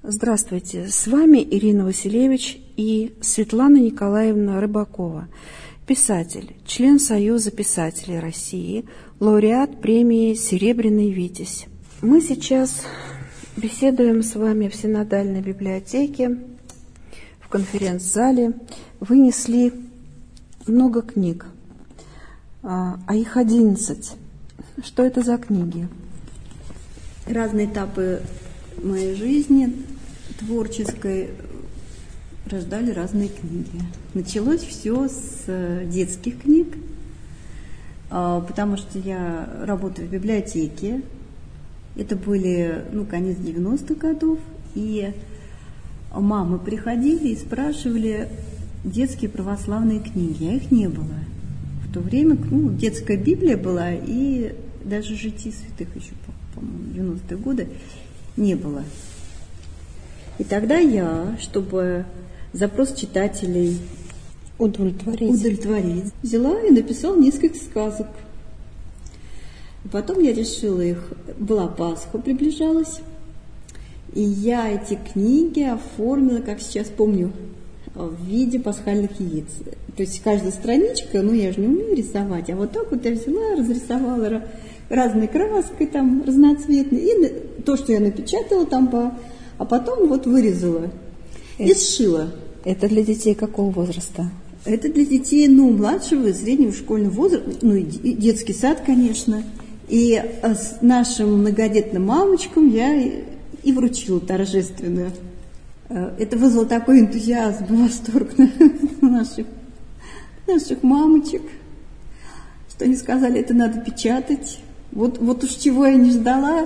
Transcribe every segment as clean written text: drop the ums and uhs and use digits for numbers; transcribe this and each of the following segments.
Здравствуйте, с вами Ирина Василевич и Светлана Николаевна Рыбакова, писатель, член Союза писателей России, лауреат премии «Серебряный Витязь». Мы сейчас беседуем с вами в Синодальной библиотеке, в конференц-зале. Вынесли много книг, а их 11. Что это за книги? Разные этапы моей жизни творческой рождали разные книги. Началось все с детских книг, потому что я работаю в библиотеке. Это были, конец 90-х годов, и мамы приходили и спрашивали детские православные книги, а их не было. В то время детская Библия была, и даже «Жития святых» еще, по-моему, 90-е годы не было. И тогда я, чтобы запрос читателей удовлетворить, взяла и написала несколько сказок. И потом я решила их, была Пасха, приближалась, и я эти книги оформила, как сейчас помню, в виде пасхальных яиц. То есть каждая страничка, я же не умею рисовать, а вот так вот я взяла, разрисовала разной краской там разноцветной, и то, что я напечатала там, а потом вот вырезала и сшила. Это для детей какого возраста? Это для детей, младшего и среднего школьного возраста, и детский сад, конечно. И с нашим многодетным мамочкам я и вручила торжественно. Это вызвало такой энтузиазм и восторг наших мамочек, что они сказали, это надо печатать. Вот уж чего я не ждала,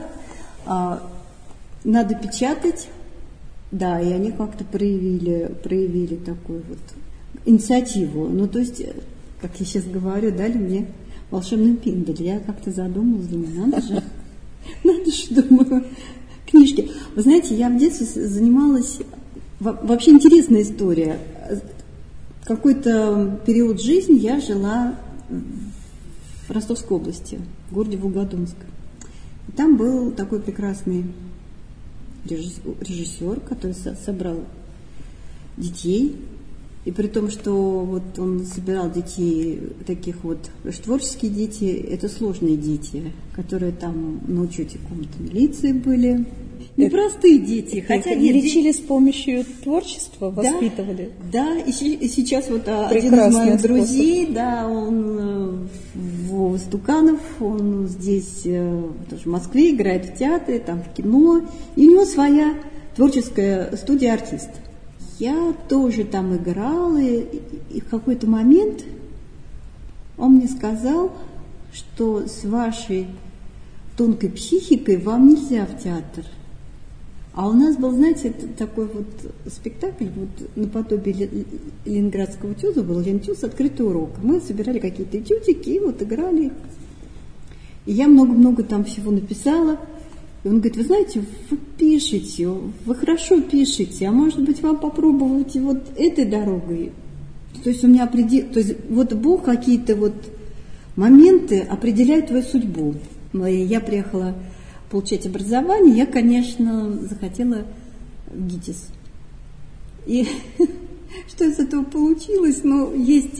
надо печатать. Да, и они как-то проявили такую вот инициативу. То есть, как я сейчас говорю, дали мне волшебный пиндель. Я как-то задумалась, думаю, надо же, думаю, книжки. Вы знаете, я в детстве занималась, вообще интересная история. Какой-то период жизни я жила в Ростовской области, в городе Волгодонск. И там был такой прекрасный режиссер, который собрал детей. И при том, что вот он собирал детей, таких вот, творческие дети, это сложные дети, которые там на учете какой-то милиции были. Непростые дети. Хотя их лечили с помощью творчества, воспитывали. Да, и сейчас вот один из моих друзей, он Вова Стуканов, он здесь тоже в Москве играет в театре, там в кино, и у него своя творческая студия «Артист». Я тоже там играла, и в какой-то момент он мне сказал, что с вашей тонкой психикой вам нельзя в театр. А у нас был, знаете, такой вот спектакль, наподобие ленинградского этюда был, ленитюз, открытый урок. Мы собирали какие-то этюдики и играли их. И я много-много там всего написала. И он говорит, вы знаете, вы пишете, вы хорошо пишете, а может быть вам попробовать вот этой дорогой? То есть у меня Бог какие-то моменты определяет твою судьбу. Я приехала получать образование, я, конечно, захотела в ГИТИС. И что из этого получилось? Есть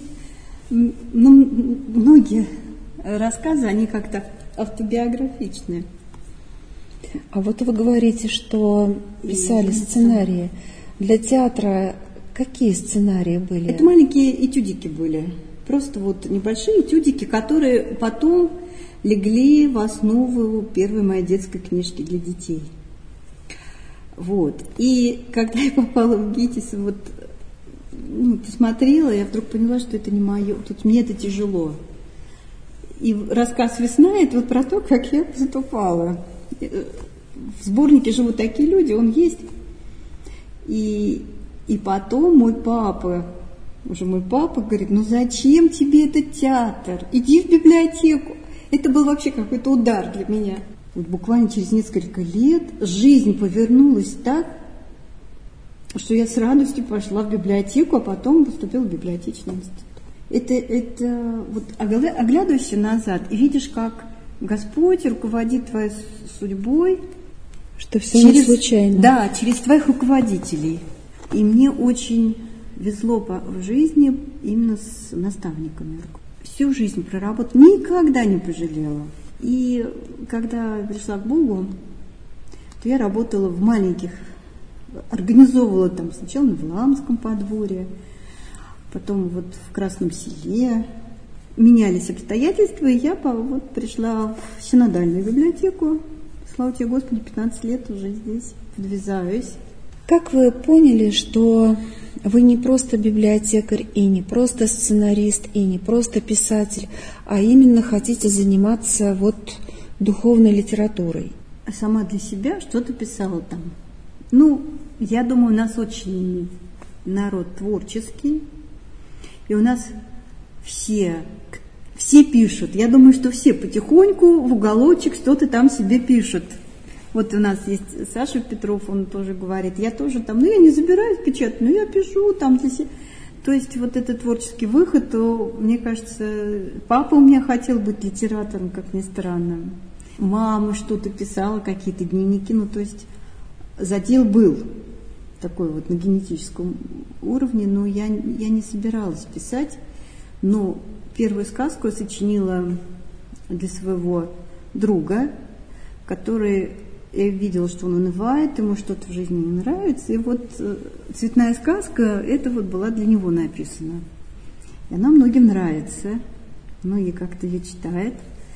многие рассказы, они как-то автобиографичные. А вот вы говорите, что писали сценарии. Для театра какие сценарии были? Это маленькие этюдики были. Просто небольшие этюдики, которые потом легли в основу первой моей детской книжки для детей. И когда я попала в ГИТИС, посмотрела, я вдруг поняла, что это не мое. Тут мне это тяжело. И рассказ «Весна» – это про то, как я поступала. В сборнике «Живут такие люди», он есть. И потом мой папа говорит, зачем тебе этот театр? Иди в библиотеку. Это был вообще какой-то удар для меня. Буквально через несколько лет жизнь повернулась так, что я с радостью пошла в библиотеку, а потом поступила в библиотечный институт. Оглядываешься назад и видишь, как Господь руководит твоей судьбой. Что все не случайно. Да, через твоих руководителей. И мне очень везло в жизни именно с наставниками. Всю жизнь проработала, никогда не пожалела. И когда пришла к Богу, то я работала в маленьких, организовывала там сначала в Ламском подворье, потом вот в Красном Селе. Менялись обстоятельства, и я вот пришла в синодальную библиотеку. Слава тебе, Господи, 15 лет уже здесь подвязаюсь. Как вы поняли, что вы не просто библиотекарь и не просто сценарист и не просто писатель, а именно хотите заниматься вот духовной литературой? Сама для себя что-то писала там. Ну, я думаю, у нас очень народ творческий, и у нас все пишут. Я думаю, что все потихоньку в уголочек что-то там себе пишут. Вот у нас есть Саша Петров, он тоже говорит, я тоже там, я не забираюсь печатать, но я пишу там для себя. То есть вот этот творческий выход, то, мне кажется, папа у меня хотел быть литератором, как ни странно. Мама что-то писала, какие-то дневники, то есть задел был такой вот на генетическом уровне, но я не собиралась писать. Но первую сказку я сочинила для своего друга, который, я видела, что он унывает, ему что-то в жизни не нравится. И вот «Цветная сказка» это вот была для него написана. И она многим нравится, многие как-то ее читают.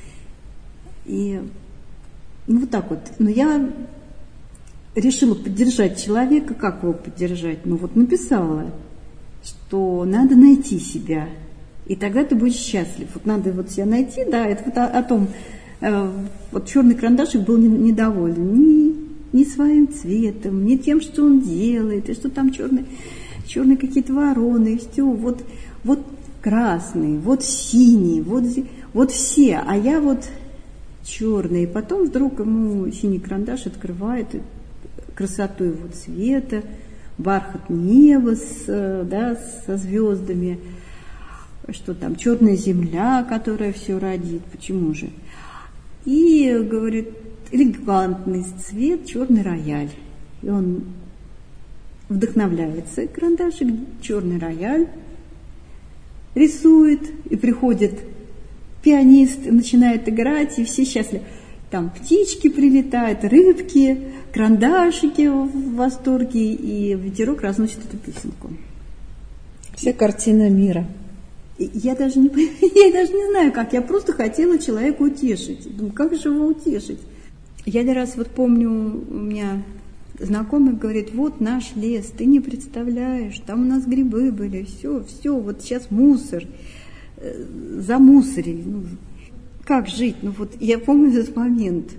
И вот так вот. Но я решила поддержать человека. Как его поддержать? Написала, что надо найти себя. И тогда ты будешь счастлив. Вот надо вот себя найти, да, это вот о том, вот черный карандашик был недоволен ни своим цветом, ни тем, что он делает, и что там черные какие-то вороны, и все, вот красный, вот синий, вот все, а я вот черный. И потом вдруг ему синий карандаш открывает красоту его цвета, бархат неба со звездами, что там черная земля, которая все родит, почему же? И говорит, элегантный цвет, черный рояль. И он вдохновляется, карандашик, черный рояль, рисует, и приходит пианист, начинает играть, и все счастливы. Там птички прилетают, рыбки, карандашики в восторге, и ветерок разносит эту песенку. Вся картина мира. Я даже не знаю, как. Я просто хотела человека утешить. Думаю, как же его утешить? Я один раз помню, у меня знакомый говорит, вот наш лес, ты не представляешь, там у нас грибы были, все, вот сейчас мусор, замусорили. Как жить? Я помню этот момент,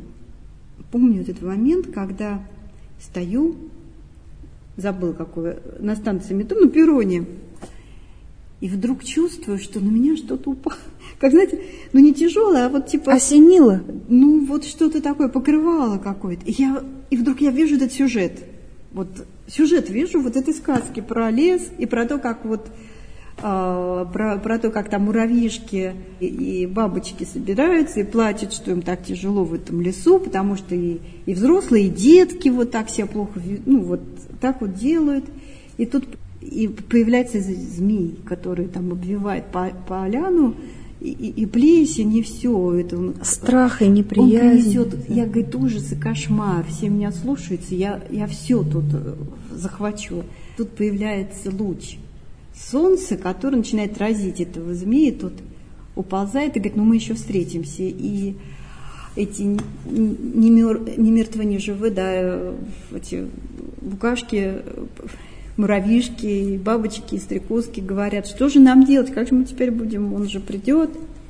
когда стою, забыл какой, на станции метро, на перроне, и вдруг чувствую, что на меня что-то упало. Как, знаете, не тяжелое, а осенило? Что-то такое, покрывало какое-то. И вдруг я вижу этот сюжет. Сюжет вижу этой сказки про лес и про то, как про то, как там муравьишки и бабочки собираются и плачут, что им так тяжело в этом лесу, потому что и взрослые, и детки так себя плохо, так делают. И тут и появляется змей, который там обвивает поляну, и плесень, и все это. Страх и неприязнь. Он принесет, я, говорит, ужас и кошмар, все меня слушаются, я все тут захвачу. Тут появляется луч солнца, который начинает разить этого змея, тут уползает и говорит, мы еще встретимся. И эти не мертвые, не живые, эти букашки, муравьишки, бабочки, стрекозки говорят, что же нам делать, как же мы теперь будем, он же придет.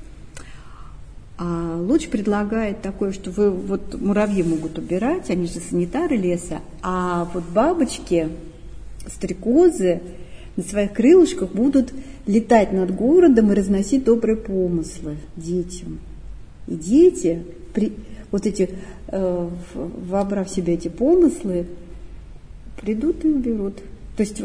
А луч предлагает такое, что муравьи могут убирать, они же санитары леса, а бабочки, стрекозы на своих крылышках будут летать над городом и разносить добрые помыслы детям. И дети, вобрав в себя эти помыслы, придут и уберут. То есть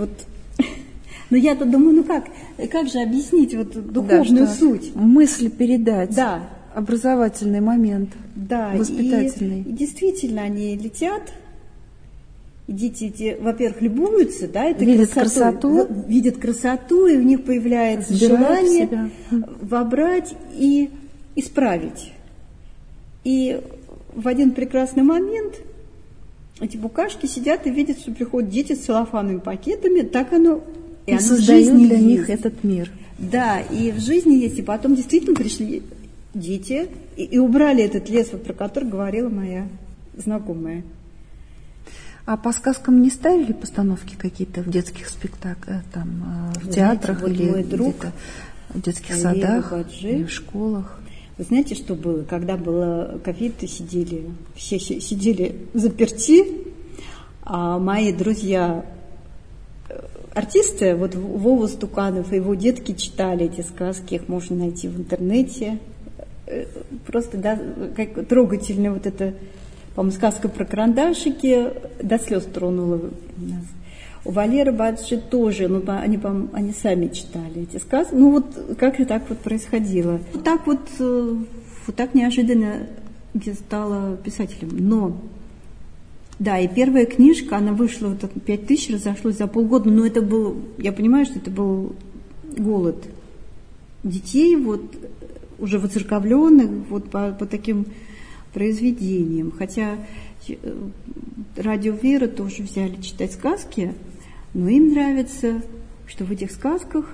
я-то думаю, как же объяснить духовную суть? Мысль передать. Да. образовательный момент, да, воспитательный. И действительно, они летят, и дети, во-первых, любуются, да, это видят красоту, и у них появляется желание вобрать и исправить. И в один прекрасный момент эти букашки сидят и видят, что приходят дети с целлофановыми пакетами, так оно и создают для них этот мир. Да, и в жизни есть, и потом действительно пришли дети и убрали этот лес, вот, про который говорила моя знакомая. А по сказкам не ставили постановки какие-то в детских спектаклях, там, в театрах, вот или мой друг, в детских садах, или в школах? Вы знаете, что было? Когда было ковид, все сидели заперти, а мои друзья артисты, вот Вова Стуканов и его детки читали эти сказки, их можно найти в интернете. Просто, да, как трогательная вот эта, по-моему, сказка про карандашики, до слез тронула нас. У Валеры Баджи тоже, ну, они сами читали эти сказки. Ну, вот как-то так вот происходило. Вот так неожиданно я стала писателем. Но, да, и первая книжка, она вышла, вот 5000 разошлось за полгода, но это был, я понимаю, что это был голод детей, вот, уже воцерковленных, вот, по таким произведениям. Хотя Радио Вера тоже взяли читать сказки, но им нравится, что в этих сказках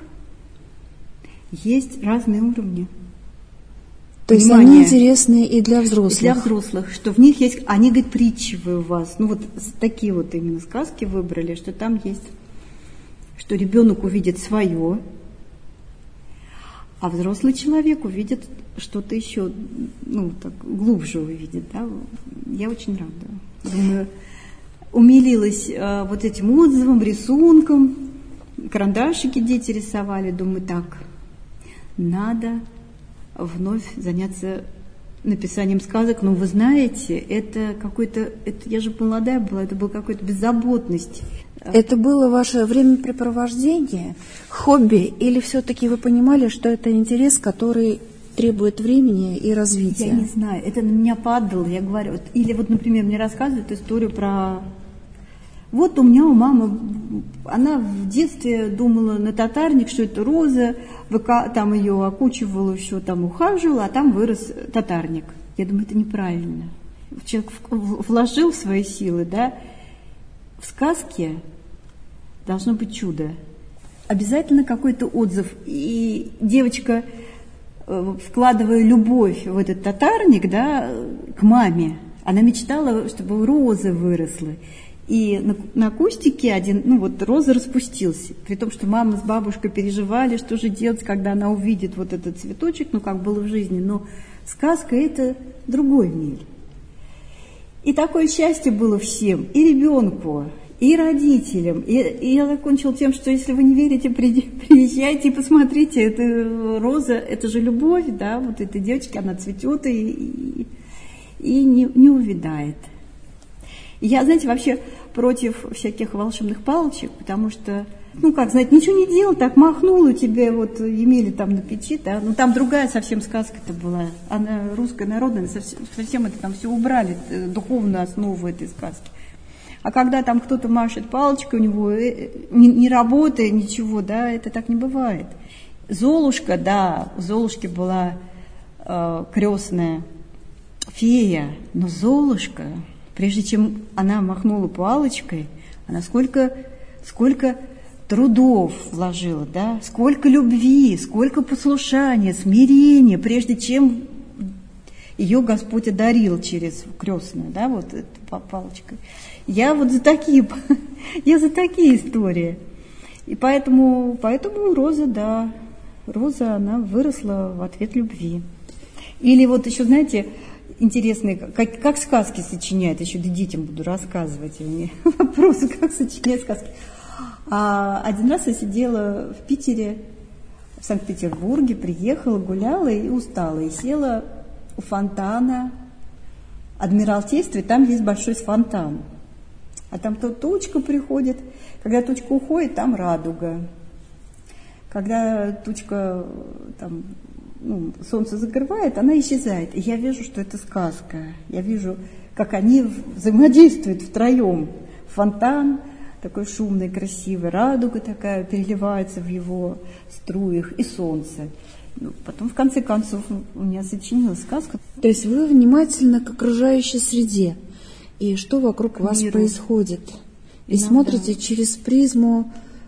есть разные уровни. То есть они интересны и для взрослых. И для взрослых, что в них есть, они, говорят, притчивые у вас. Ну вот такие вот именно сказки выбрали, что там есть, что ребенок увидит свое, а взрослый человек увидит что-то еще, ну, так, глубже увидит, да. Я очень рада. Думаю, умилилась вот этим отзывом, рисунком, карандашики дети рисовали. Думаю, так, надо вновь заняться написанием сказок. Но вы знаете, это какой-то, я же молодая была, это была какая-то беззаботность. Это было ваше времяпрепровождение, хобби, или все-таки вы понимали, что это интерес, который требует времени и развития? Я не знаю, это на меня падало, я говорю. Или вот, например, мне рассказывают историю про... Вот у мамы, она в детстве думала на татарник, что это роза, там ее окучивала, еще там ухаживала, а там вырос татарник. Я думаю, это неправильно. Человек вложил свои силы, да. В сказке должно быть чудо. Обязательно какой-то отзыв. И девочка, вкладывая любовь в этот татарник, да, к маме, она мечтала, чтобы роза выросла. И на кустике роза распустился. При том, что мама с бабушкой переживали, что же делать, когда она увидит вот этот цветочек, ну, как было в жизни. Но сказка – это другой мир. И такое счастье было всем, и ребенку, и родителям. И я закончила тем, что если вы не верите, приезжайте и посмотрите. Это роза, это же любовь, да, вот этой девочки, она цветет и не увядает. Я, знаете, вообще против всяких волшебных палочек, потому что, ну, как, знаете, ничего не делал, так махнул, и тебе вот имели там на печи, да, ну, там другая совсем сказка-то была, она русская, народная, совсем это там все убрали, духовную основу этой сказки. А когда там кто-то машет палочкой, у него не работает ничего, да, это так не бывает. Золушка, да, у Золушки была крестная фея, но Золушка... Прежде чем она махнула палочкой, она сколько трудов вложила, да, сколько любви, сколько послушания, смирения, прежде чем ее Господь одарил через крестную, да, вот этой палочкой. Я вот за такие истории. И поэтому Роза, да, Роза, она выросла в ответ любви. Или вот еще, знаете, интересные, как сказки сочиняют, еще детям буду рассказывать. Вопросы, как сочиняют сказки. Один раз я сидела в Питере, в Санкт-Петербурге, приехала, гуляла и устала. И села у фонтана Адмиралтейства, и там есть большой фонтан. А там то тучка приходит. Когда тучка уходит, там радуга. Когда тучка там солнце закрывает, она исчезает. И я вижу, что это сказка. Я вижу, как они взаимодействуют втроем. Фонтан такой шумный, красивый, радуга такая переливается в его струях, и солнце. Потом, в конце концов, у меня сочинилась сказка. То есть вы внимательны к окружающей среде, и что вокруг вас происходит. И смотрите через призму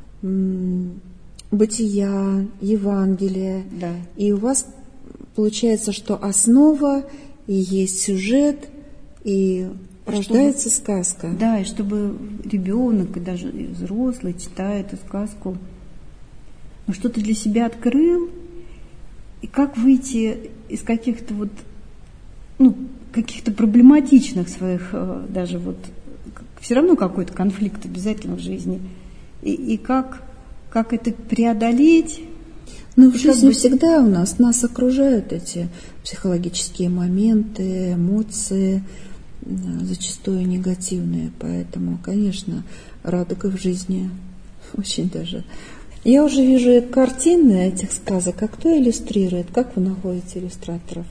бытия, Евангелия. Да. И у вас получается, что основа, и есть сюжет, и рождается сказка. Да, и чтобы ребенок, и даже взрослый, читая эту сказку, что-то для себя открыл, и как выйти из каких-то каких-то проблематичных своих, даже все равно какой-то конфликт обязательно в жизни, и как это преодолеть. В жизни всегда нас окружают эти психологические моменты, эмоции, зачастую негативные, поэтому, конечно, радуга в жизни очень даже. Я уже вижу картины этих сказок. А кто иллюстрирует? Как вы находите иллюстраторов?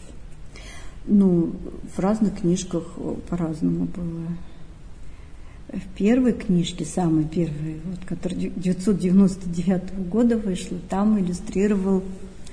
В разных книжках по-разному было. В первой книжке, самой первой, которая 1999 года вышла, там иллюстрировал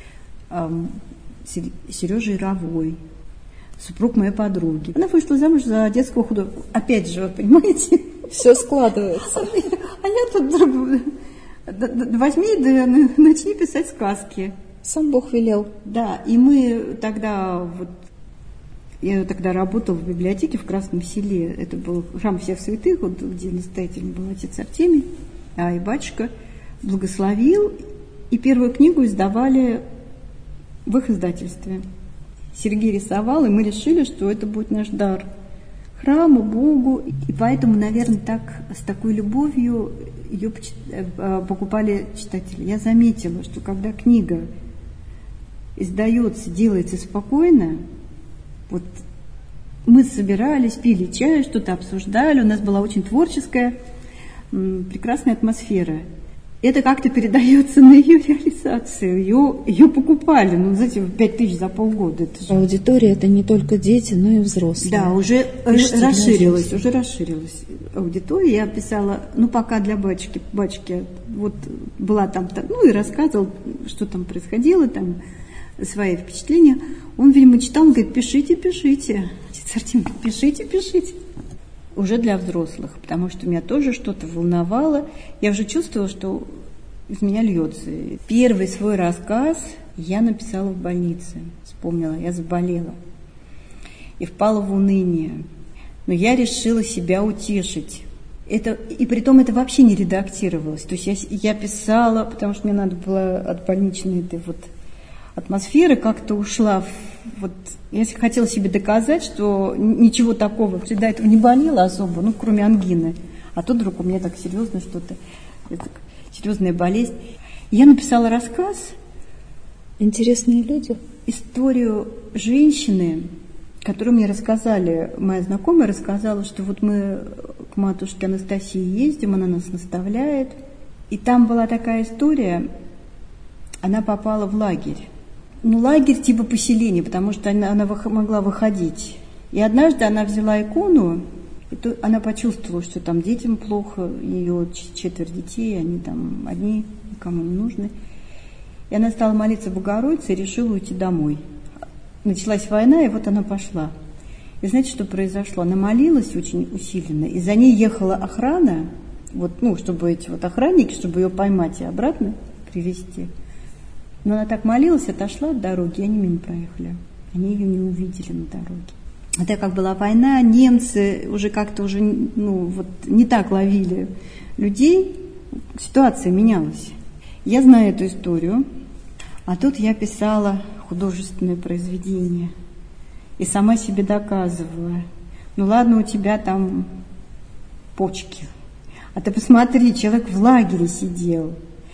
Сережа Яровой, супруг моей подруги. Она вышла замуж за детского художника. Опять же, вы понимаете? Все складывается. А я тут возьми, да начни писать сказки. Сам Бог велел. Да, и мы тогда, я тогда работала в библиотеке в Красном Селе. Это был храм всех святых, где настоятелем был отец Артемий, и батюшка благословил. И первую книгу издавали в их издательстве. Сергей рисовал, и мы решили, что это будет наш дар храму, Богу. И поэтому, наверное, с такой любовью ее покупали читатели. Я заметила, что когда книга издается, делается спокойно, мы собирались, пили чай, что-то обсуждали, у нас была очень творческая, прекрасная атмосфера. Это как-то передается на ее реализацию. Ее покупали, знаете, 5000 за полгода. Аудитория — это не только дети, но и взрослые. Да, уже расширилась аудитория. Я писала, пока для батюшки. Батюшки была там, и рассказывал, что там происходило, там свои впечатления. Он, видимо, читал, он говорит: пишите. Отец Артемий говорит: пишите. Уже для взрослых, потому что меня тоже что-то волновало. Я уже чувствовала, что из меня льется. Первый свой рассказ я написала в больнице. Вспомнила, я заболела и впала в уныние. Но я решила себя утешить. И притом это вообще не редактировалось. То есть я писала, потому что мне надо было от больничной этой атмосферы как-то ушла. Я хотела себе доказать, что ничего такого, всегда этого не болело особо, кроме ангины. А тут вдруг у меня так серьезно что-то, серьезная болезнь. Я написала рассказ. Интересные люди. Историю женщины, которую мне рассказали, моя знакомая рассказала, что мы к матушке Анастасии ездим, она нас наставляет. И там была такая история, она попала в лагерь. Лагерь типа поселения, потому что она могла выходить. И однажды она взяла икону, и она почувствовала, что там детям плохо, ее 4 детей, они там одни, никому не нужны. И она стала молиться Богородице и решила уйти домой. Началась война, и она пошла. И знаете, что произошло? Она молилась очень усиленно, и за ней ехала охрана, чтобы эти охранники, чтобы ее поймать и обратно привезти. Но она так молилась, отошла от дороги, и они мимо проехали. Они ее не увидели на дороге. А так как была война, немцы уже как-то не так ловили людей, ситуация менялась. Я знаю эту историю, а тут я писала художественное произведение и сама себе доказывала. Ладно, у тебя там почки, а ты посмотри, человек в лагере сидел.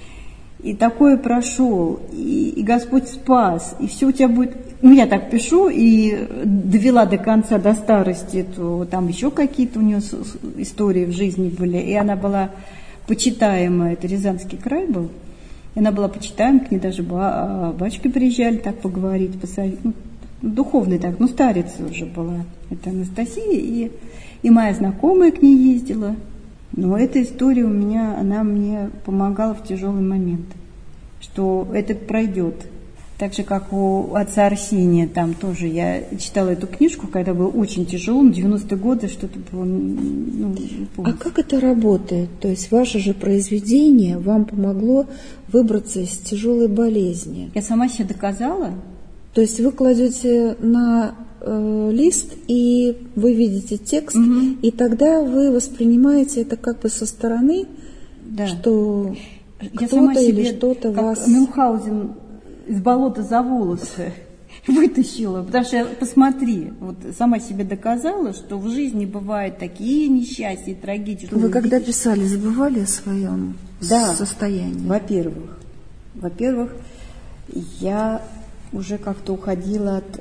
И такое прошел, и Господь спас, и все у тебя будет... я так пишу, и довела до конца, до старости, то там еще какие-то у нее истории в жизни были, и она была почитаемая, это Рязанский край был, И она была почитаема, к ней даже батюшки приезжали так поговорить, духовный так, старица уже была. Это Анастасия, и моя знакомая к ней ездила. Но эта история она мне помогала в тяжелый момент, что это пройдет. Так же, как у отца Арсения, там тоже я читала эту книжку, когда был очень тяжело, 90-е годы что-то было, А как это работает? То есть ваше же произведение вам помогло выбраться из тяжелой болезни? Я сама себе доказала. То есть вы кладете на лист, и вы видите текст, и тогда вы воспринимаете это как бы со стороны, да. Что я кто-то или что-то как вас... Мюнхгаузен из болота за волосы вытащила. Потому что, посмотри, сама себе доказала, что в жизни бывают такие несчастья и трагедии. Вы когда писали, забывали о своем состоянии? Во-первых, я уже как-то уходила от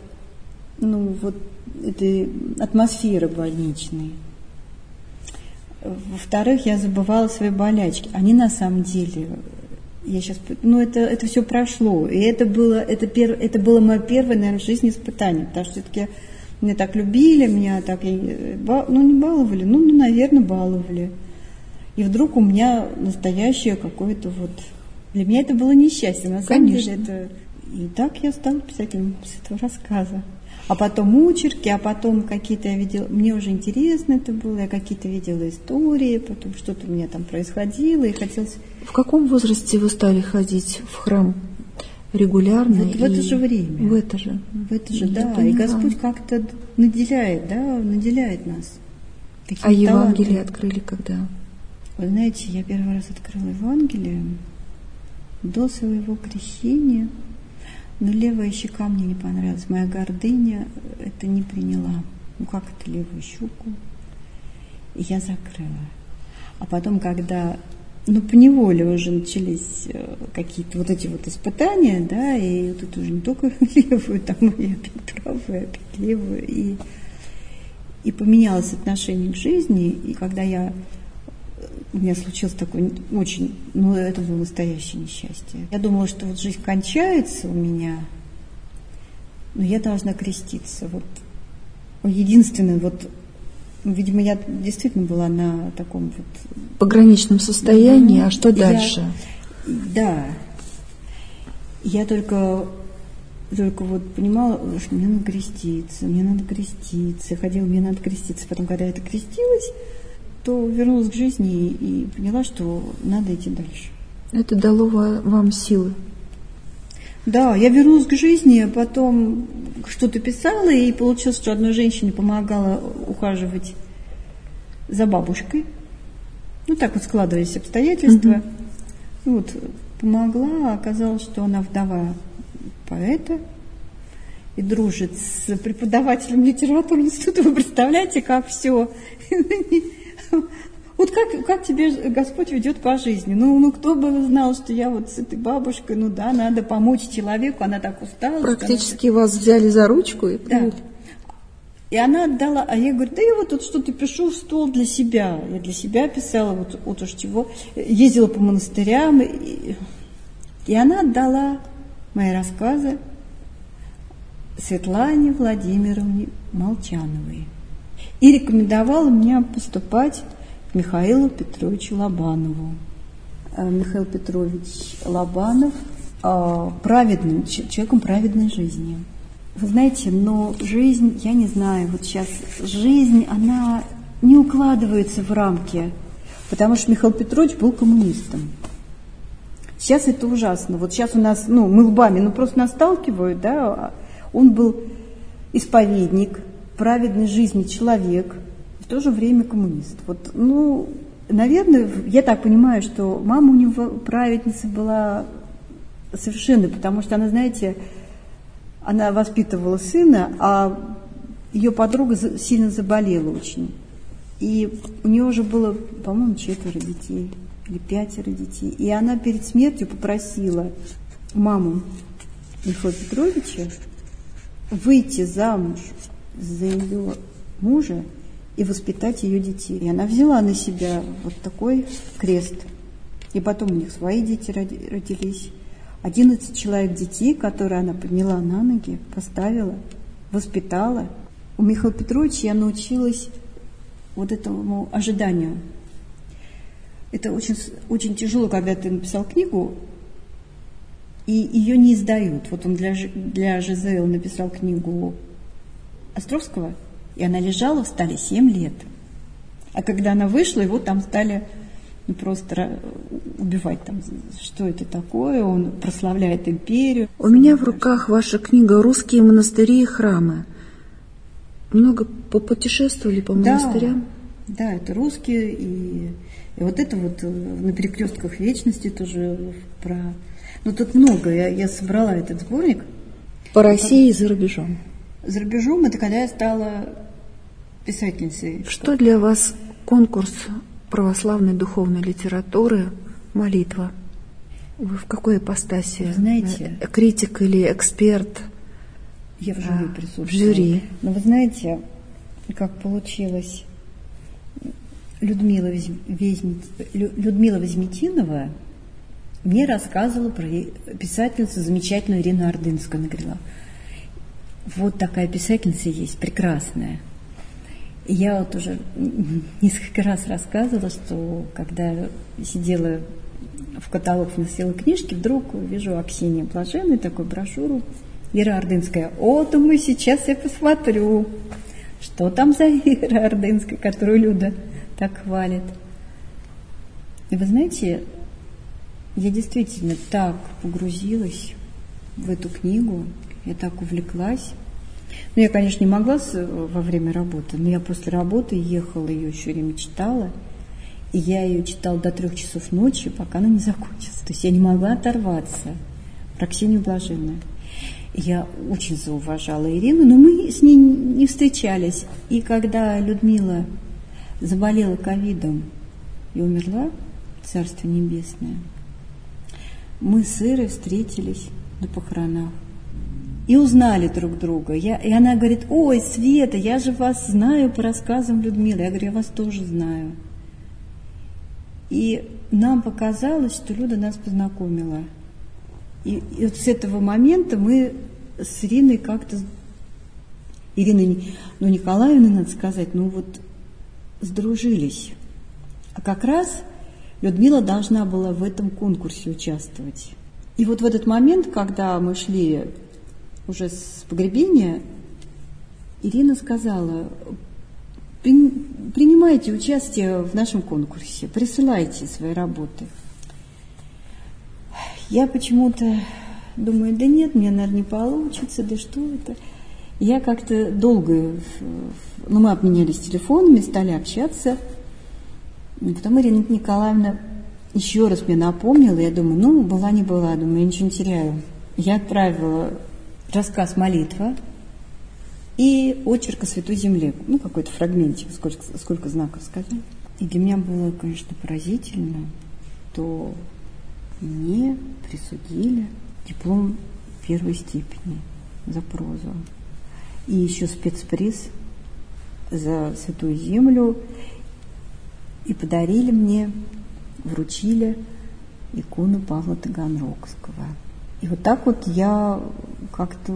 этой атмосферы больничной. Во-вторых, я забывала свои болячки. Они на самом деле, это все прошло. И это было мое первое, наверное, в жизни испытание. Потому что все-таки меня так любили, меня так, не баловали, наверное, баловали. И вдруг у меня настоящее какое-то Для меня это было несчастье, на самом деле. Это... И так я стала писать с этого рассказа. А потом очерки, а потом какие-то я видела, мне уже интересно это было, я какие-то видела истории, потом что-то у меня там происходило, и хотелось... В каком возрасте вы стали ходить в храм регулярно? В это же время. В это же, да. И Господь как-то наделяет нас. А Евангелие открыли когда? Вы знаете, я первый раз открыла Евангелие до своего крещения. Но левая щека мне не понравилась. Моя гордыня это не приняла. Как это левую щеку? И я закрыла. А потом, когда, поневоле уже начались какие-то эти испытания, да, и тут уже не только левую, там и опять правую, опять левую. И поменялось отношение к жизни. И когда у меня случилось такое очень, это было настоящее несчастье. Я думала, что жизнь кончается у меня, но я должна креститься. Единственное, видимо, я действительно была на таком пограничном состоянии, а что дальше? Я только понимала, что мне надо креститься. Ходила, мне надо креститься. Потом, когда я крестилась, то вернулась к жизни и поняла, что надо идти дальше. Это дало вам силы? Да, я вернулась к жизни, а потом что-то писала, и получилось, что одной женщине помогала ухаживать за бабушкой. Так складывались обстоятельства. Помогла, оказалось, что она вдова поэта и дружит с преподавателем литературного института. Вы представляете, как все... Как тебе Господь ведет по жизни? Кто бы знал, что я с этой бабушкой, надо помочь человеку, она так устала. Практически вас взяли за ручку и да. И она отдала, а я говорю, я тут что-то пишу в стол для себя. Я для себя писала, уж чего. Ездила по монастырям, и она отдала мои рассказы Светлане Владимировне Молчановой. И рекомендовала мне поступать к Михаилу Петровичу Лобанову. Михаил Петрович Лобанов человеком праведной жизни. Вы знаете, но жизнь, я не знаю, сейчас жизнь, она не укладывается в рамки, потому что Михаил Петрович был коммунистом. Сейчас это ужасно. Сейчас у нас, мы лбами, просто нас сталкивают, да, он был исповедник, праведной жизни человек, в то же время коммунист. Наверное, я так понимаю, что мама у него праведница была совершенно, потому что она, знаете, она воспитывала сына, а ее подруга сильно заболела очень. И у нее уже было, по-моему, 4 детей или 5 детей. И она перед смертью попросила маму Михаила Петровича выйти замуж за ее мужа и воспитать ее детей. И она взяла на себя такой крест. И потом у них свои дети родились. 11 человек детей, которые она подняла на ноги, поставила, воспитала. У Михаила Петровича я научилась вот этому ожиданию. Это очень, очень тяжело, когда ты написал книгу, и ее не издают. Вот он для ЖЗЛ написал книгу Островского, и она лежала в столе 7 лет. А когда она вышла, его там стали просто убивать. Там, что это такое? Он прославляет империю. У меня в руках ваша книга «Русские монастыри и храмы». Много попутешествовали по монастырям? Да, это русские. И вот это вот на перекрестках вечности тоже про... Ну, тут много. Я собрала этот сборник. По России и за рубежом. За рубежом это когда я стала писательницей. Что для вас конкурс православной духовной литературы «Молитва»? Вы в какой ипостаси? Знаете, критик или эксперт? Я в жюри присутствовала. В жюри. Но вы знаете, как получилось? Людмила Возметинова мне рассказывала про писательницу замечательную Ирину Ордынскую. Она говорила, вот такая писательница есть, прекрасная. И я вот уже несколько раз рассказывала, что когда сидела в каталог, носила книжки, вдруг вижу Аксиньи Блаженной, такую брошюру, Ира Ордынская. О, думаю, сейчас я посмотрю, что там за Ира Ордынская, которую Люда так хвалит. И вы знаете, я действительно так погрузилась в эту книгу, я так увлеклась. Ну, я, конечно, не могла во время работы, но я после работы ехала, ее еще время читала, и я ее читала до 3 часов ночи, пока она не закончилась. То есть я не могла оторваться. Про Аксинью Блаженную. Я очень зауважала Ирину, но мы с ней не встречались. И когда Людмила заболела ковидом и умерла, Царство Небесное, мы с Ирой встретились на похоронах и узнали друг друга. И она говорит, ой, Света, я же вас знаю по рассказам Людмилы. Я говорю, я вас тоже знаю. И нам показалось, что Люда нас познакомила. И вот с этого момента мы с Ириной как-то, Николаевной, надо сказать, сдружились. А как раз Людмила должна была в этом конкурсе участвовать. И вот в этот момент, когда мы шли уже с погребения, Ирина сказала, принимайте участие в нашем конкурсе, присылайте свои работы. Я почему-то думаю, да нет, мне, наверное, не получится, да что это. Я как-то долго, мы обменялись телефонами, стали общаться. И потом Ирина Николаевна еще раз мне напомнила, я думаю, была не была, думаю, я ничего не теряю. Я отправила рассказ «Молитва» и очерк о Святой Земле, какой-то фрагментик, сколько знаков сказать. И для меня было, конечно, поразительно, что мне присудили диплом 1 степени за прозу. И еще спецприз за Святую Землю. И подарили мне, вручили икону Павла Таганрогского. И вот так вот я как-то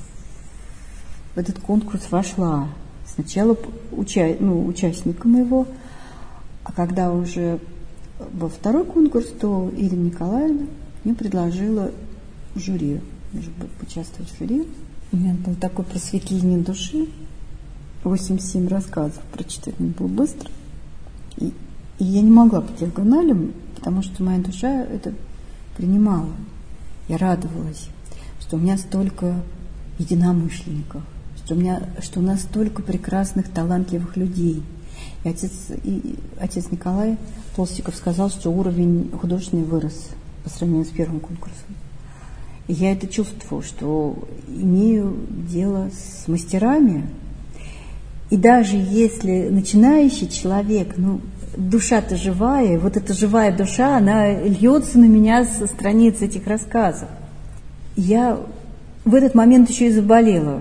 в этот конкурс вошла. Сначала участником его, а когда уже был второй конкурс, то Ирина Николаевна мне предложила жюри, поучаствовать в жюри. У меня было такое просветление души, 87 рассказов прочитать мне было быстро. И я не могла по диагоналям, потому что моя душа это принимала. Я радовалась, что у меня столько единомышленников, что у нас столько прекрасных, талантливых людей. И отец Николай Толстиков сказал, что уровень художественный вырос по сравнению с первым конкурсом. И я это чувствую, что имею дело с мастерами. И даже если начинающий человек, душа-то живая, и вот эта живая душа, она льется на меня со страниц этих рассказов. Я в этот момент еще и заболела.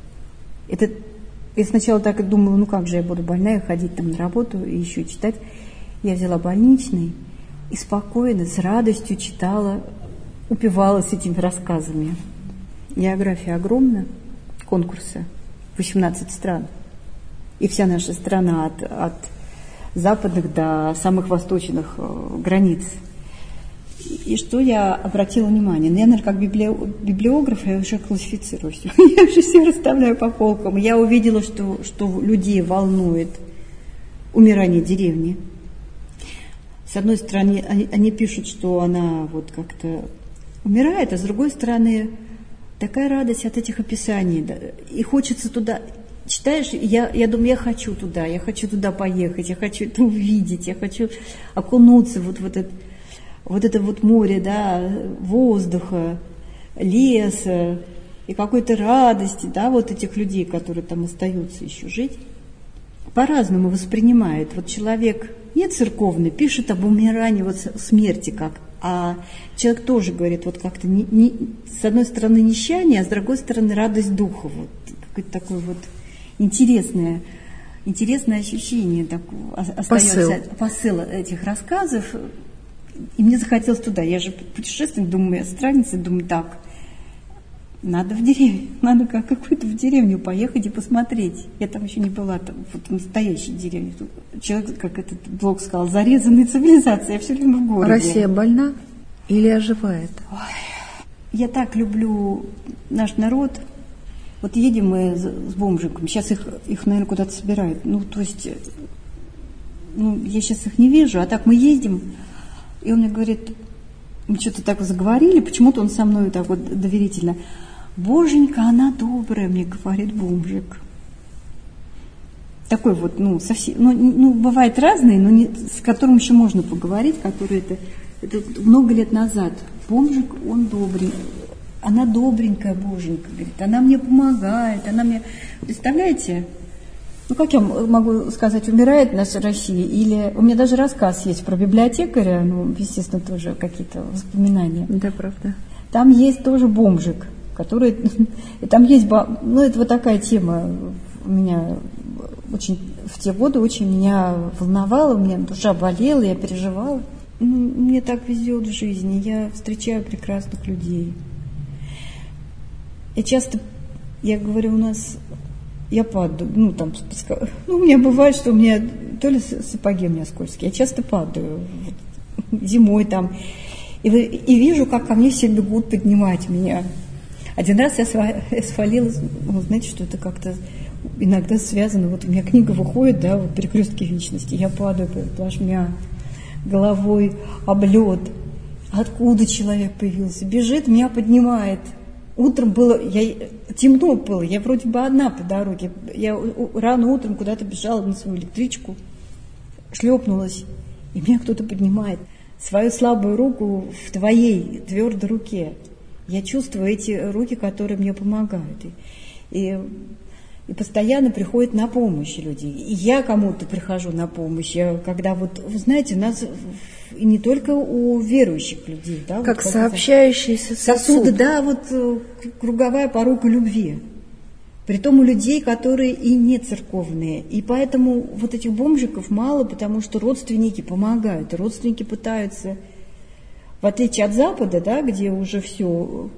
Я сначала так и думала, как же я буду больная, ходить там на работу и еще читать. Я взяла больничный, и спокойно, с радостью читала, упивалась этими рассказами. География огромна, конкурсы, 18 стран. И вся наша страна от западных до самых восточных границ. И что я обратила внимание? Я, наверное, как библиограф, я уже классифицирую все. Я уже все расставляю по полкам. Я увидела, что людей волнует умирание деревни. С одной стороны, они пишут, что она вот как-то умирает, а с другой стороны, такая радость от этих описаний. Да, и хочется туда... Читаешь, я думаю, я хочу туда поехать, я хочу это увидеть, я хочу окунуться вот это вот море, да, воздуха, леса и какой-то радости, да, вот этих людей, которые там остаются еще жить. По-разному воспринимает. Вот человек не церковный, пишет об умирании, вот смерти как, а человек тоже говорит, вот как-то с одной стороны нищание, а с другой стороны радость духа, вот какой-то такой вот интересное ощущение остается, посыл этих рассказов. И мне захотелось туда. Я же путешественник, думаю, я странница, думаю, так, надо в деревню, надо какую-то в деревню поехать и посмотреть. Я там еще не была, там, вот в настоящей деревне. Человек, как этот блог сказал, зарезанный цивилизацией, я все время в городе. Россия больна или оживает? Ой, я так люблю наш народ. Вот едем мы с бомжиком, сейчас их, наверное, куда-то собирают. Ну, то есть, я сейчас их не вижу, а так мы ездим, и он мне говорит, мы что-то так заговорили, почему-то он со мной так вот доверительно. Боженька, она добрая, мне говорит бомжик. Такой вот, совсем, бывает разные, но не, с которым еще можно поговорить, который это много лет назад. Бомжик, он добрый. Она добренькая, боженька, говорит, она мне помогает, она мне... Представляете? Как я могу сказать, умирает наша Россия? Или у меня даже рассказ есть про библиотекаря, естественно, тоже какие-то воспоминания. Да, правда. Там есть тоже бомжик, который... И там есть... это вот такая тема меня очень... В те годы очень меня волновала, у меня душа болела, я переживала. Мне так везет в жизни, я встречаю прекрасных людей. Я говорю, я падаю, у меня бывает, что у меня, то ли сапоги у меня скользкие, я часто падаю, зимой там, и вижу, как ко мне все бегут поднимать меня. Один раз я свалилась, знаете, что это как-то иногда связано, вот у меня книга выходит, да, вот «Перекрестки вечности», я падаю плашмя, головой об лед, откуда человек появился, бежит, меня поднимает. Утром темно было, я вроде бы одна по дороге. Я рано утром куда-то бежала на свою электричку, шлепнулась, и меня кто-то поднимает. Свою слабую руку в твоей твердой руке. Я чувствую эти руки, которые мне помогают. И постоянно приходят на помощь люди. И я кому-то прихожу на помощь. Когда вы знаете, у нас... И не только у верующих людей. Да, как сообщающиеся сосуды. Да, круговая порука любви. Притом у людей, которые и не церковные. И поэтому вот этих бомжиков мало, потому что родственники помогают. И родственники пытаются, в отличие от Запада, да, где уже все,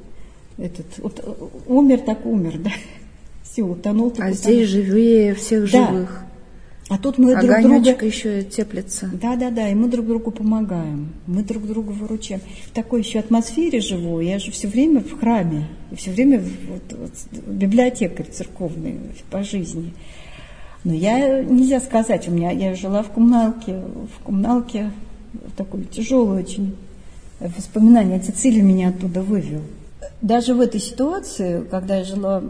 умер так умер, да. Все, утонул так утонул. Здесь живее всех живых. А тут мы друг друга еще теплится. Да, и мы друг другу помогаем, мы друг другу выручаем. В такой еще атмосфере живу, я же все время в храме, все время библиотекарь церковный по жизни. Но нельзя сказать, я жила в коммуналке такой тяжелый очень воспоминание. Отец Илья меня оттуда вывел. Даже в этой ситуации, когда я жила,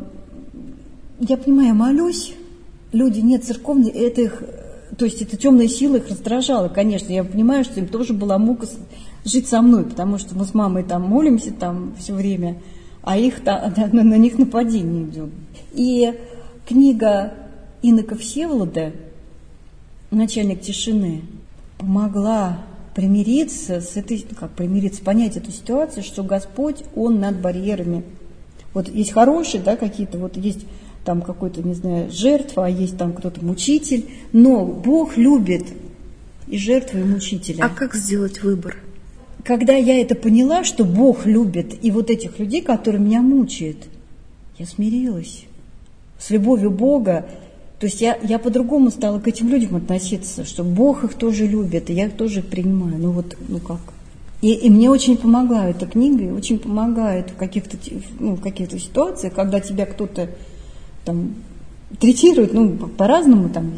я понимаю, я молюсь. Люди не церковные, то есть эта темная сила их раздражала, конечно. Я понимаю, что им тоже была мука жить со мной, потому что мы с мамой там молимся там все время, а на них нападение идет. И книга инока Всеволода «Начальник тишины» помогла примириться с этой, понять эту ситуацию, что Господь, Он над барьерами. Вот есть хорошие, да, какие-то, вот есть там какой-то, не знаю, жертва, а есть там кто-то мучитель, но Бог любит и жертву, и мучителя. А как сделать выбор? Когда я это поняла, что Бог любит и вот этих людей, которые меня мучают, я смирилась с любовью Бога. То есть я по-другому стала к этим людям относиться, что Бог их тоже любит, и я их тоже принимаю. Ну как? И мне очень помогла эта книга, и очень помогает в каких-то ситуациях, когда тебя кто-то там третирует, по-разному, там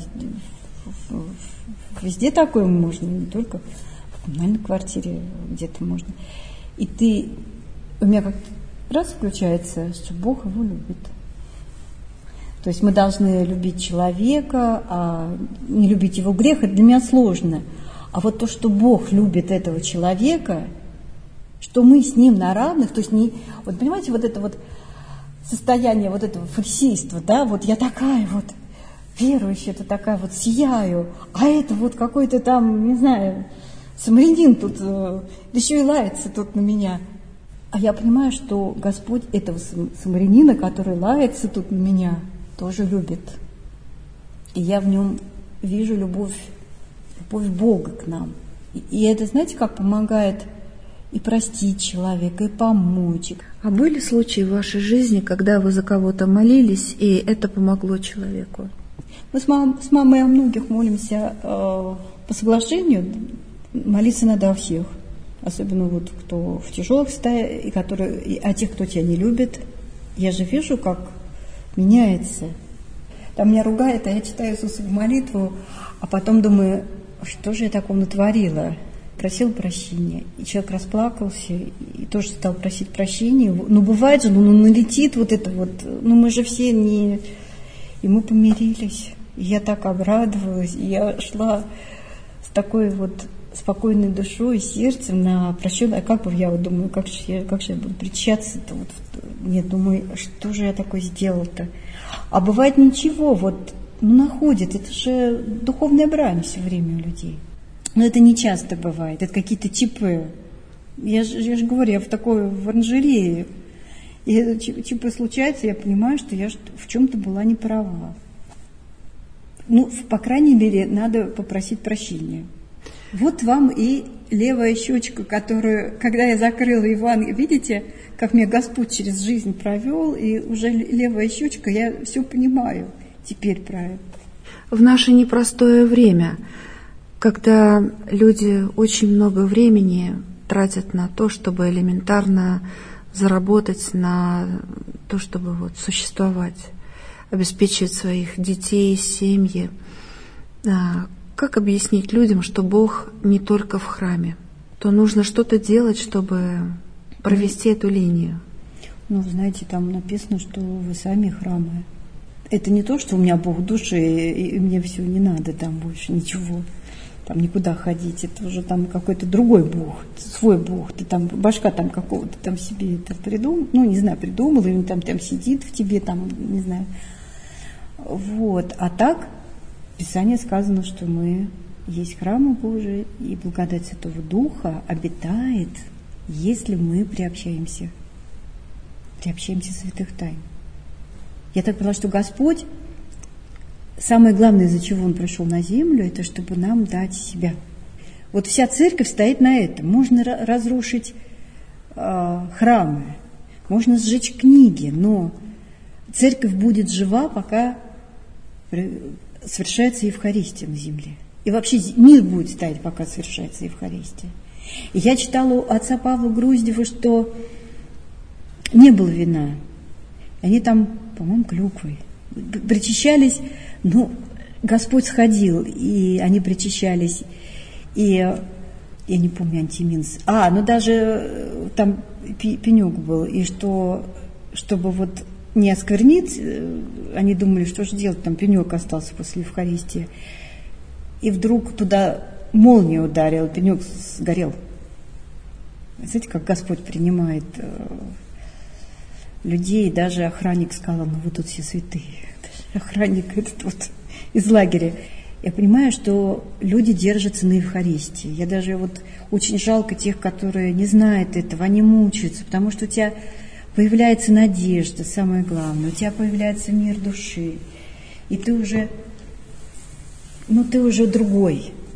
везде такое можно, не только в коммунальной квартире где-то можно. И у меня как раз включается, что Бог его любит. То есть мы должны любить человека, а не любить его грех, это для меня сложно. А вот то, что Бог любит этого человека, что мы с ним на равных, то есть вот понимаете, вот это вот состояние вот этого фарисейства, да, вот я такая вот верующая, это такая вот сияю, а это вот какой-то там, не знаю, самарянин тут, еще и лается тут на меня. А я понимаю, что Господь этого самарянина, который лается тут на меня, тоже любит. И я в нем вижу любовь Бога к нам. И это, знаете, как помогает и простить человека, и помочь. А были случаи в вашей жизни, когда вы за кого-то молились, и это помогло человеку? Мы с мамой о многих молимся по соглашению. Молиться надо о всех. Особенно вот кто в тяжелых состояниях, а тех, кто тебя не любит. Я же вижу, как меняется. Там меня ругает, а я читаю Иисусову молитву, а потом думаю, что же я такого натворила? Просил прощения. И человек расплакался, и тоже стал просить прощения. Ну, бывает же, налетит вот это вот. Мы же все не... И мы помирились. И я так обрадовалась. И я шла с такой вот спокойной душой и сердцем на прощение. А как бы я вот думаю, как же я буду причащаться-то? Вот, нет, думаю, что же я такое сделала-то? А бывает ничего, вот находит. Это же духовная брань все время у людей. Но это не часто бывает. Это какие-то типы. Я же говорю, я в оранжерее. И типы случаются, я понимаю, что я в чем-то была не права. По крайней мере, надо попросить прощения. Вот вам и левая щечка, которую, когда я закрыла Евангелие, видите, как меня Господь через жизнь провел, и уже левая щечка, я все понимаю теперь про это. В наше непростое время, когда люди очень много времени тратят на то, чтобы элементарно заработать на то, чтобы существовать, обеспечивать своих детей, семьи. Как объяснить людям, что Бог не только в храме? То нужно что-то делать, чтобы провести эту линию. Знаете, там написано, что вы сами храмы. Это не то, что у меня Бог в душе, и мне все не надо там больше ничего. Там никуда ходить. Это уже там какой-то другой Бог, свой Бог. Ты там башка там какого-то там себе это придумал, не знаю, придумал, или он там сидит в тебе, там, не знаю. Вот. А так в Писании сказано, что мы есть храмы Божии, и благодать Святого Духа обитает, если мы приобщаемся святых тайн. Я так поняла, что Господь, самое главное, из-за чего Он пришел на землю, это чтобы нам дать себя. Вот вся церковь стоит на этом. Можно разрушить храмы, можно сжечь книги, но церковь будет жива, пока совершается Евхаристия на земле. И вообще мир будет стоять, пока совершается Евхаристия. И я читала у отца Павла Груздева, что не было вина. Они там, по-моему, клюквой причащались, Господь сходил, и они причащались. И я не помню, антиминс. Даже там пенек был, и чтобы не осквернить, они думали, что же делать, там пенек остался после Евхаристии. И вдруг туда молния ударила, пенек сгорел. Знаете, как Господь принимает людей, даже охранник сказал, вы тут все святые. Охранник этот из лагеря. Я понимаю, что люди держатся на Евхаристии. Я даже очень жалко тех, которые не знают этого, они мучаются, потому что у тебя появляется надежда, самое главное, у тебя появляется мир души, и ты уже другой.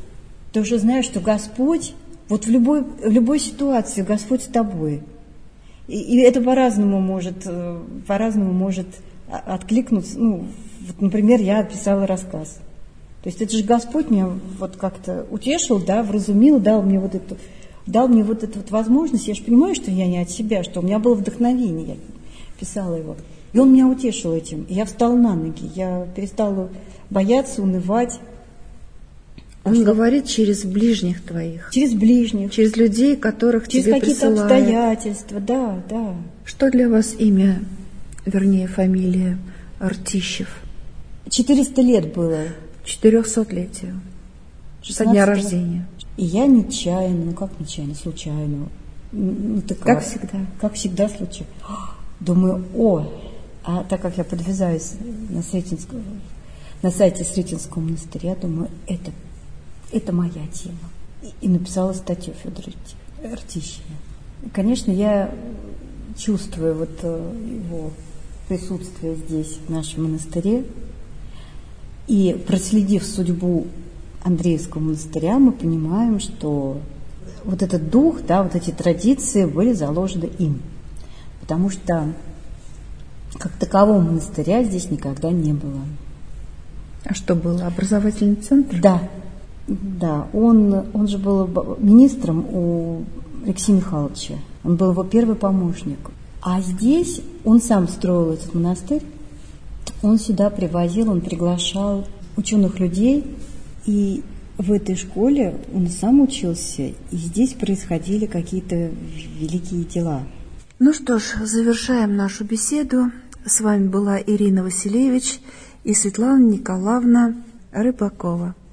ты уже знаешь, что Господь, вот в любой ситуации Господь с тобой. И это по-разному может откликнуться. Ну, вот, например, я писала рассказ. То есть это же Господь меня вот как-то утешил, да, вразумил, дал мне вот эту возможность. Я же понимаю, что я не от себя, что у меня было вдохновение, я писала его. И он меня утешил этим. И я встала на ноги, я перестала бояться, унывать. Он говорит через ближних твоих. Через ближних. Через людей, которых тебе присылают. Через какие-то обстоятельства, да. Что для вас имя, вернее, фамилия Ртищев? 400 лет было. 400-летию. Со дня рождения. И я нечаянно, случайно. Как всегда. Как всегда случайно. Думаю, а так как я подвязаюсь на сайте Сретенского монастыря, думаю, это моя тема. И написала статью Федора Ртищева. Конечно, я чувствую вот его присутствие здесь, в нашем монастыре. И проследив судьбу Андреевского монастыря, мы понимаем, что вот этот дух, да, вот эти традиции были заложены им. Потому что как такового монастыря здесь никогда не было. А что было? Образовательный центр? Да. Он же был министром у Алексея Михайловича. Он был его первый помощник. А здесь он сам строил этот монастырь. Он сюда привозил, он приглашал ученых людей. И в этой школе он сам учился. И здесь происходили какие-то великие дела. Ну что ж, завершаем нашу беседу. С вами была Ирина Василевич и Светлана Николаевна Рыбакова.